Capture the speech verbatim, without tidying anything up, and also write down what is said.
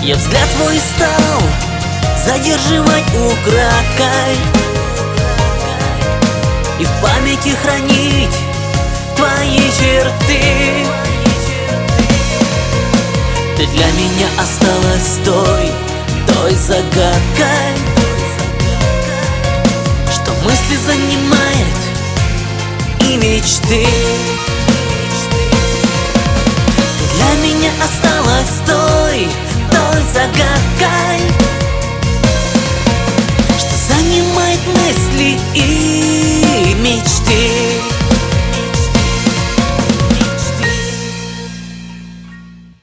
Я взгляд свой стал задерживать украдкой и в памяти хранить твои черты. Ты для меня осталась той, той загадкой, что мысли занимает и мечты. Ты для меня осталась той, той загадкой,